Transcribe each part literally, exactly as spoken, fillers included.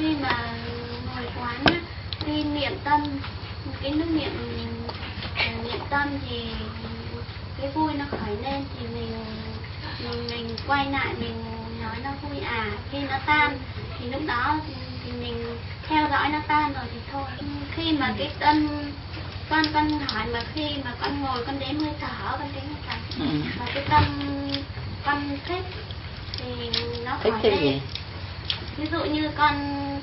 khi mà ngồi quán á, khi niệm tâm, cái nước niệm niệm tâm thì cái vui nó khởi lên thì mình mình mình quay lại mình nói nó vui à, khi nó tan thì lúc đó thì mình theo dõi nó tan rồi thì thôi. Khi mà cái tâm con con hỏi mà khi mà con ngồi con đếm hơi thở, con đếm hơi thở ừ. Và cái tâm con thích thì nó thích khởi lên. Gì? Ví dụ như con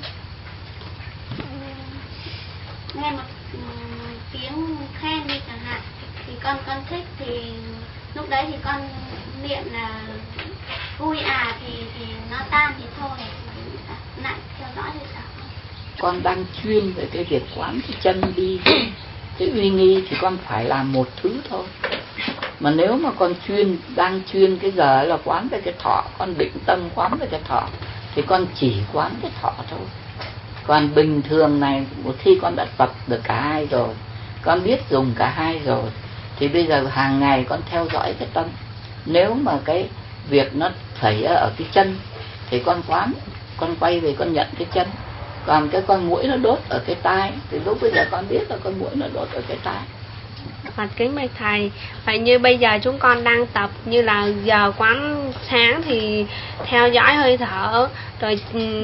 nghe một tiếng khen đi chẳng hạn thì con con thích thì lúc đấy thì con niệm là vui à thì thì nó tan thì thôi, lại theo dõi hơi thở. Con đang chuyên về cái việc quán cái chân đi cái uy nghi thì con phải làm một thứ thôi. Mà nếu mà con chuyên đang chuyên cái giờ là quán về cái thọ, con định tâm quán về cái thọ thì con chỉ quán cái thọ thôi. Còn bình thường này một khi con đã tập được cả hai rồi, con biết dùng cả hai rồi thì bây giờ hàng ngày con theo dõi cái tâm. Nếu mà cái việc nó xảy ở cái chân thì con quán, con quay về con nhận cái chân. Còn cái con muỗi nó đốt ở cái tai thì lúc bây giờ con biết là con muỗi nó đốt ở cái tai. Phật kính bạch thầy, vậy như bây giờ chúng con đang tập như là giờ quán sáng thì theo dõi hơi thở, rồi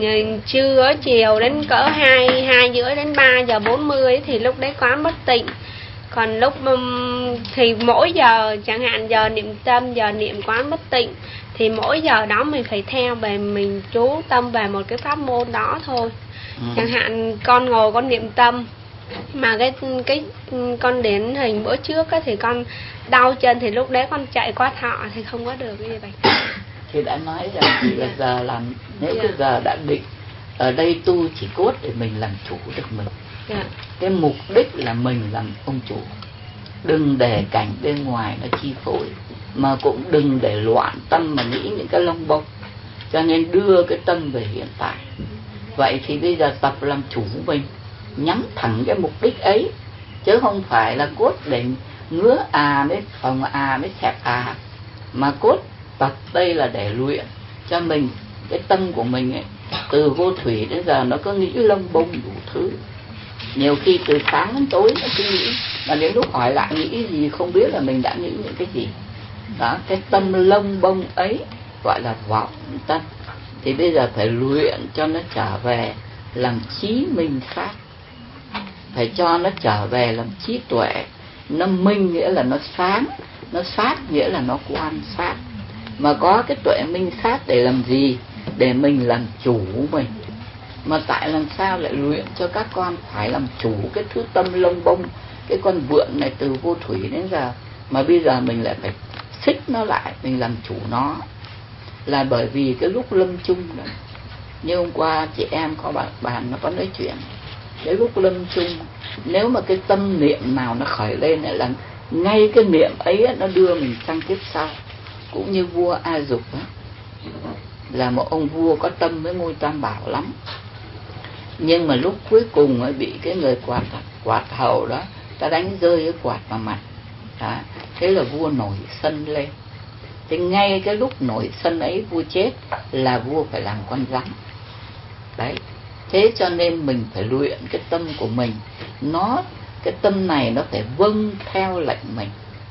trưa chiều đến cỡ hai hai rưỡi đến ba giờ bốn mươi thì lúc đấy quán bất tịnh. Còn lúc thì mỗi giờ chẳng hạn giờ niệm tâm, giờ niệm quán bất tịnh thì mỗi giờ đó mình phải theo về, mình chú tâm về một cái pháp môn đó thôi. Ừ. Chẳng hạn con ngồi con niệm tâm mà cái cái con điển hình bữa trước á, thì con đau chân thì lúc đấy con chạy qua thọ thì không có được cái gì vậy. Thì đã nói rằng thì là giờ làm, nếu yeah. cái giờ đã định ở đây tu chỉ cốt để mình làm chủ được mình. Yeah. Cái mục đích là mình làm ông chủ, đừng để cảnh bên ngoài nó chi phối, mà cũng đừng để loạn tâm mà nghĩ những cái lông bông. Cho nên đưa cái tâm về hiện tại. Vậy thì bây giờ tập làm chủ mình, nhắm thẳng cái mục đích ấy, chứ không phải là cốt để ngứa à mới phòng à mới xẹp à, mà cốt tập đây là để luyện cho mình cái tâm của mình ấy, từ vô thủy đến giờ nó có nghĩ lông bông đủ thứ. Nhiều khi từ sáng đến tối nó cứ nghĩ, mà đến lúc hỏi lại nghĩ gì không biết là mình đã nghĩ những cái gì. Đó, cái tâm lông bông ấy gọi là vọng tâm. Thì bây giờ phải luyện cho nó trở về làm trí minh sát, phải cho nó trở về làm trí tuệ. Nó minh nghĩa là nó sáng, nó sát nghĩa là nó quan sát. Mà có cái tuệ minh sát để làm gì? Để mình làm chủ mình. Mà tại làm sao lại luyện cho các con phải làm chủ cái thứ tâm lông bông, cái con vượn này từ vô thủy đến giờ, mà bây giờ mình lại phải xích nó lại, mình làm chủ nó. Là bởi vì cái lúc lâm chung đó, như hôm qua chị em có bạn bàn nó có nói chuyện, cái lúc lâm chung nếu mà cái tâm niệm nào nó khởi lên lại là ngay cái niệm ấy nó đưa mình sang kiếp sau. Cũng như vua A Dục đó, là một ông vua có tâm với ngôi Tam Bảo lắm, nhưng mà lúc cuối cùng ấy bị cái người quạt quạt hầu đó ta đánh rơi cái quạt vào mặt đó. Thế là vua nổi sân lên. Thế ngay cái lúc nổi sân ấy vua chết là vua phải làm con rắn đấy. Thế cho nên mình phải luyện cái tâm của mình, nó cái tâm này nó phải vâng theo lệnh mình,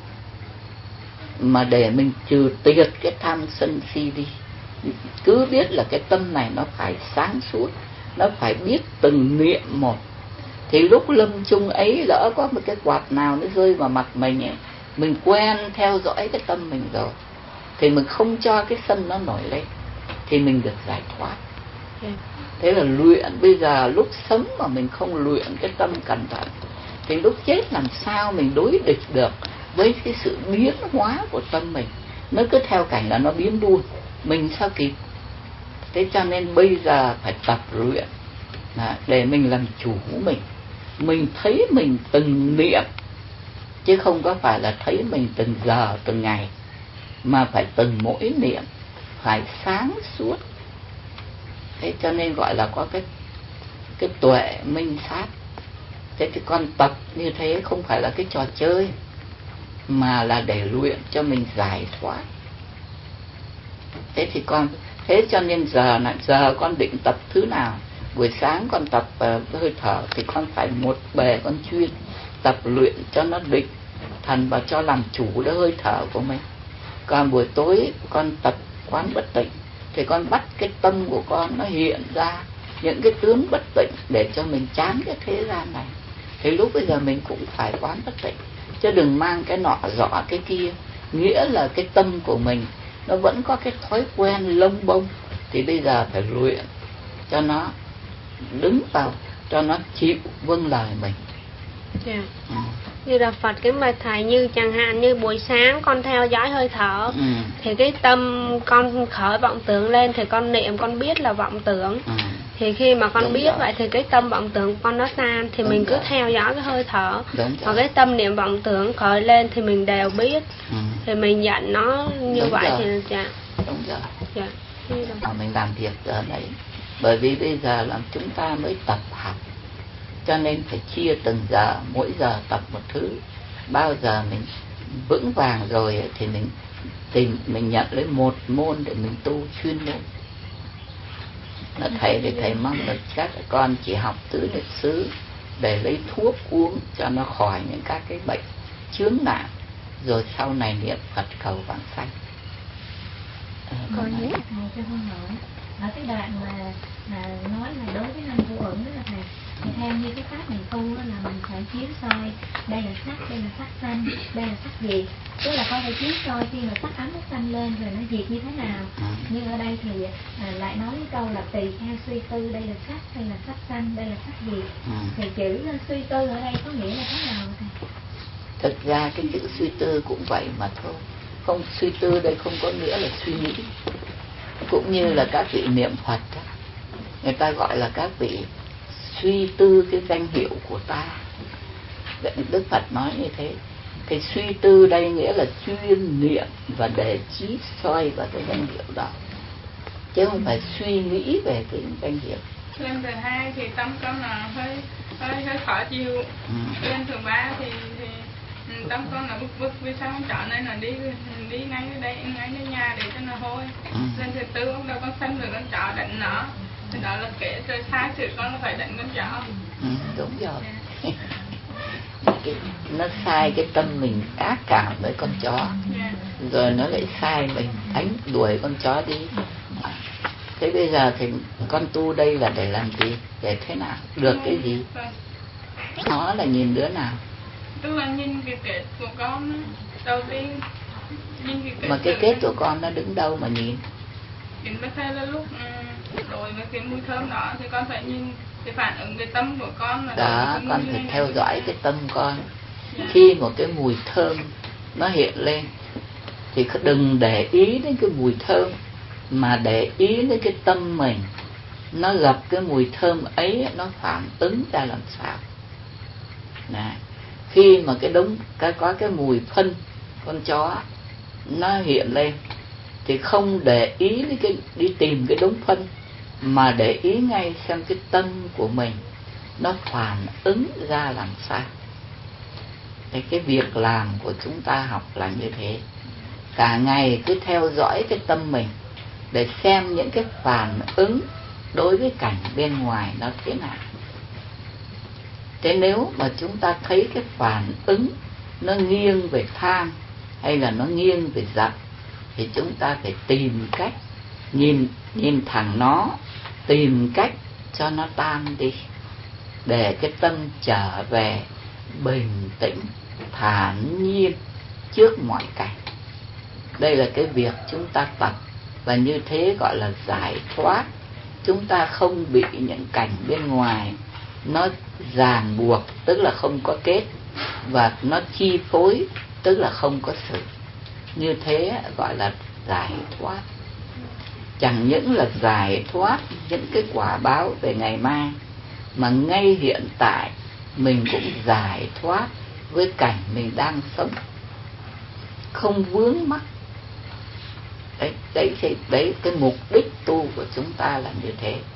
mà để mình trừ tiệt cái tham sân si đi. Cứ biết là cái tâm này nó phải sáng suốt, nó phải biết từng niệm một. Thì lúc lâm chung ấy lỡ có một cái quạt nào nó rơi vào mặt mình ấy, mình quen theo dõi cái tâm mình rồi thì mình không cho cái sân nó nổi lên thì mình được giải thoát. Thế là luyện. Bây giờ lúc sống mà mình không luyện cái tâm cẩn thận thì lúc chết làm sao mình đối địch được với cái sự biến hóa của tâm mình. Nó cứ theo cảnh là nó biến đuôi, mình sao kịp. Thế cho nên bây giờ phải tập luyện để mình làm chủ mình. Mình thấy mình từng niệm, chứ không có phải là thấy mình từng giờ từng ngày, mà phải từng mỗi niệm phải sáng suốt. Thế cho nên gọi là có cái cái tuệ minh sát. Thế thì con tập như thế không phải là cái trò chơi, mà là để luyện cho mình giải thoát. Thế thì con, thế cho nên giờ là giờ con định tập thứ nào, buổi sáng con tập uh, hơi thở thì con phải một bề con chuyên tập luyện cho nó định thần và cho làm chủ đỡ hơi thở của mình. Còn buổi tối con tập quán bất tịnh thì con bắt cái tâm của con nó hiện ra những cái tướng bất tịnh để cho mình chán cái thế gian này. Thì lúc bây giờ mình cũng phải quán bất tịnh, chứ đừng mang cái nọ dọ cái kia. Nghĩa là cái tâm của mình nó vẫn có cái thói quen lông bông, thì bây giờ phải luyện cho nó đứng vào, cho nó chịu vâng lời mình. Yeah. Ừ. Như là Phật kính bạch thầy, như chẳng hạn như buổi sáng con theo dõi hơi thở, ừ. thì cái tâm con khởi vọng tưởng lên thì con niệm, con biết là vọng tưởng. Ừ. Thì khi mà con Đúng biết rồi. vậy thì cái tâm vọng tưởng con nó tan, thì Đúng mình rồi. cứ theo dõi cái hơi thở. Mà cái tâm niệm vọng tưởng khởi lên thì mình đều biết. Ừ. Thì mình nhận nó như Đúng vậy rồi. thì dạ. Đúng rồi. Dạ. Mà mình làm việc giờ đấy, bởi vì bây giờ là chúng ta mới tập học, cho nên phải chia từng giờ, mỗi giờ tập một thứ. Bao giờ mình vững vàng rồi thì mình tìm, mình nhận lấy một môn để mình tu chuyên môn. Nó thầy thì thầy mong là các con chỉ học tứ niệm xứ để lấy thuốc uống cho nó khỏi những các cái bệnh chướng nạn, rồi sau này niệm Phật cầu vãng sanh. À, con nhớ thầy cho con hỏi ở cái đoạn mà, mà nói là đối với năm vô ẩn đó là thầy, thì theo như cái pháp mình tu là mình phải chiếu soi đây là sắc, đây là sắc xanh, đây là sắc diệt, tức là con phải chiếu soi khi mà sắc ấm nó xanh lên rồi nó diệt như thế nào. Nhưng ở đây thì à, lại nói cái câu là tùy theo suy tư, đây là sắc, đây là sắc xanh, đây là sắc diệt. Thì chữ suy tư ở đây có nghĩa là thế nào thầy? Thực ra cái chữ suy tư cũng vậy mà thôi. Không, suy tư đây không có nghĩa là suy nghĩ. Cũng như là các vị niệm Phật đó, người ta gọi là các vị suy tư cái danh hiệu của ta. Đức Phật nói như thế. Cái suy tư đây nghĩa là chuyên niệm và để trí soi vào cái danh hiệu đó, chứ không phải suy nghĩ về cái danh hiệu. Lên thứ hai thì tâm con là hơi hơi hơi khó chịu. Ừ. Lên thứ ba thì, thì tâm con là bực bực vì sao không chọn nên là đi đi ngay ở đây, ngay ở nhà để cho nó hôi. Ừ. Lên thứ tư ông đâu con sân rồi con chó đánh nó, thì đó là kể rồi sai sự con nó phải đánh con chó. Ừ, đúng rồi. Yeah. Cái, nó sai cái tâm mình ác cảm với con chó, yeah. rồi nó lại sai mình đánh đuổi con chó đi. Thế bây giờ thì con tu đây là để làm gì, để thế nào, được cái gì? Nó là nhìn đứa nào? Tức là nhìn cái kết của con đầu tiên, nhìn cái kết. Mà cái kết của con nó đứng đâu mà nhìn? Nhìn bắt theo là lúc đối với cái mùi thơm đó thì con phải nhìn cái phản ứng cái tâm của con là đó, con phải theo dõi cái tâm con. Yeah. Khi một cái mùi thơm nó hiện lên thì đừng để ý đến cái mùi thơm, mà để ý đến cái tâm mình. Nó gặp cái mùi thơm ấy, nó phản ứng ra làm sao. Nè, khi mà cái đống cái có cái mùi phân con chó nó hiện lên thì không để ý đến cái đi tìm cái đống phân, mà để ý ngay xem cái tâm của mình nó phản ứng ra làm sao. Thì cái việc làm của chúng ta học là như thế. Cả ngày cứ theo dõi cái tâm mình để xem những cái phản ứng đối với cảnh bên ngoài nó thế nào. Thế nếu mà chúng ta thấy cái phản ứng nó nghiêng về tham hay là nó nghiêng về giận, thì chúng ta phải tìm cách nhìn nhìn thẳng nó, tìm cách cho nó tan đi, để cái tâm trở về bình tĩnh, thản nhiên trước mọi cảnh. Đây là cái việc chúng ta tập, và như thế gọi là giải thoát. Chúng ta không bị những cảnh bên ngoài nó ràng buộc, tức là không có kết, và nó chi phối, tức là không có sự. Như thế gọi là giải thoát. Chẳng những là giải thoát những cái quả báo về ngày mai, mà ngay hiện tại mình cũng giải thoát với cảnh mình đang sống, không vướng mắc. Đấy, đấy, đấy, đấy cái mục đích tu của chúng ta là như thế.